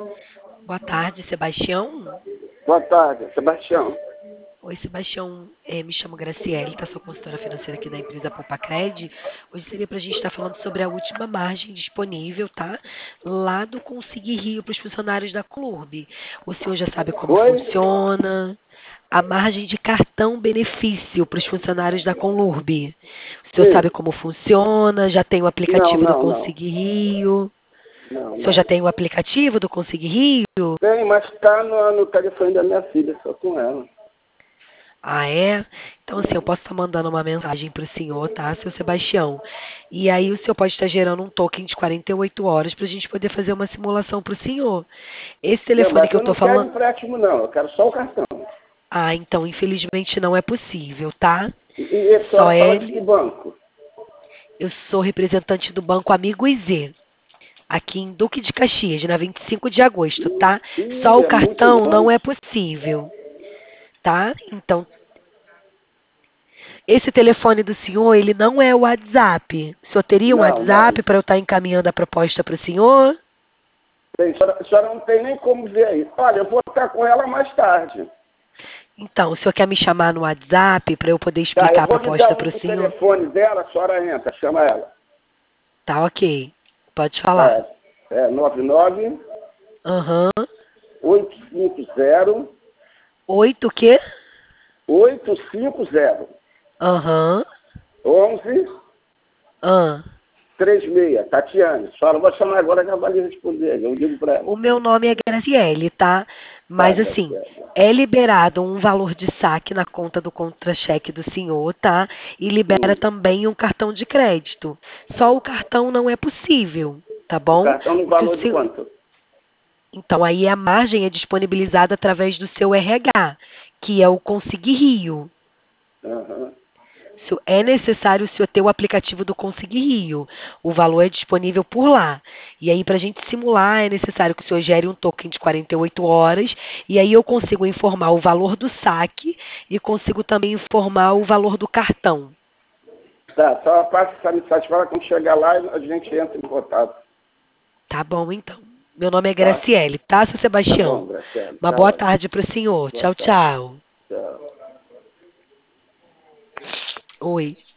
Boa tarde, Sebastião. Boa tarde, Sebastião. Oi, Sebastião. Me chamo Graciele, tá? Sou consultora financeira aqui da empresa Poupacred. Hoje seria para a gente estar falando sobre a última margem disponível, tá? Lá do Consigue Rio para os funcionários da Clube. O senhor já sabe como Oi? funciona? A margem de cartão benefício para os funcionários da Conlurb. O senhor Sim. sabe como funciona? Já tem o Não, aplicativo do não, não. Consigue Rio? Não, O senhor já não. tem o aplicativo do Consigue Rio? Tem, mas está no telefone da minha filha, só com ela. Ah, é? Então, assim, eu posso estar mandando uma mensagem para o senhor, tá, seu Sebastião? E aí o senhor pode estar gerando um token de 48 horas para a gente poder fazer uma simulação para o senhor. Esse Não, telefone mas que eu eu estou não quero falando... empréstimo, não. Eu quero só o cartão. Ah, então, infelizmente não é possível, tá? E a Só senhora fala de que ele... banco? Eu sou representante do Banco Amigo Z, aqui em Duque de Caxias, na 25 de agosto, tá? Só o É muito cartão não é longe. possível, tá? Então, esse telefone do senhor, ele não é o WhatsApp. O senhor teria um Não, não. WhatsApp para eu estar encaminhando a proposta para o senhor? A senhora não tem nem como ver aí. Olha, eu vou estar com ela mais tarde. Então, o senhor quer me chamar no WhatsApp para eu poder Tá, eu explicar a vou lhe dar proposta para o o senhor? telefone dela, a senhora entra, chama ela. Tá, ok. Pode falar. É 99 Aham. 850 Oito o quê? 850 Aham. 11 Ahn. 36, Tatiane. A senhora vai chamar agora que ela vai lhe responder. Eu digo para ela. O meu nome é Graziele, tá? Tá, Mas assim, Graciela. é liberado um valor de saque na conta do contra-cheque do senhor, tá? E libera Hum. também um cartão de crédito. Só o cartão não é possível, tá O bom? cartão no O que o valor de senhor... quanto? Então, aí a margem é disponibilizada através do seu RH, que é o Consigue Rio. Aham. É necessário o senhor ter o aplicativo do Consigue Rio. O valor é disponível por lá. E aí, para a gente simular, é necessário que o senhor gere um token de 48 horas. E aí eu consigo informar o valor do saque e consigo também informar o valor do cartão. Tá, só passa essa mensagem para ela quando chegar lá e a gente entra em contato. Tá bom, então. Meu nome é Tá? Graciele, tá, seu Tá bom, Sebastião? Graciela. Uma Tá boa ótimo. tarde para o senhor. Boa Tchau, tarde. tchau. Tchau. Oi.